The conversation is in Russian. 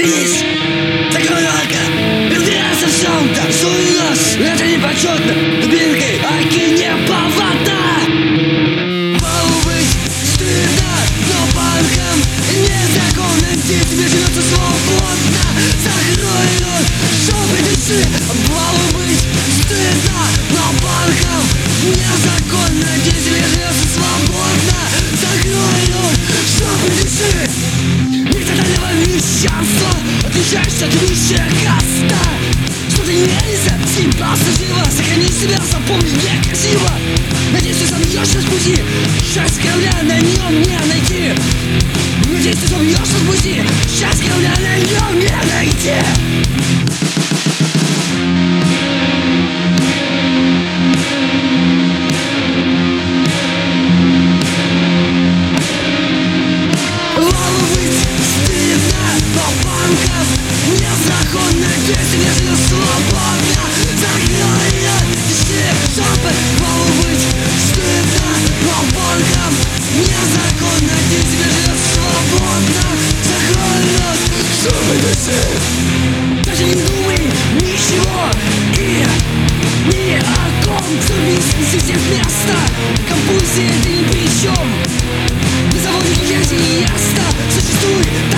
Остановись! Закрой окно! Разбирайся в чем там суешь! Это не почетно! Дубинкой аки не повода! Мало быть стыдно, но банкам незаконно здесь тебе живется свободно! Закрой рот, чтобы дыши! Мало быть стыдно, но банкам незаконно здесь тебе живется свободно! Закрой рот, чтобы дыши! Мещанство, отличаешься от высшей каста. Что ты не веришься, с ним просто живо. Сохрани себя, запомни, некрасиво. Надеюсь, ты собьешься с пути. Счастье корабля на нем не найти. Надеюсь, ты собьешься с пути. Счастье корабля на нем не найти. Незаконно здесь не живет свободно. Закрой рот, дыши, чтобы мало быть стыдно. Но банкам незаконно здесь не живет свободно. Закрой рот, чтобы дыши. Даже не думай ничего и ни о ком. Все всех места. Компульсия ты ни при чем. На заводе не ясно. Существует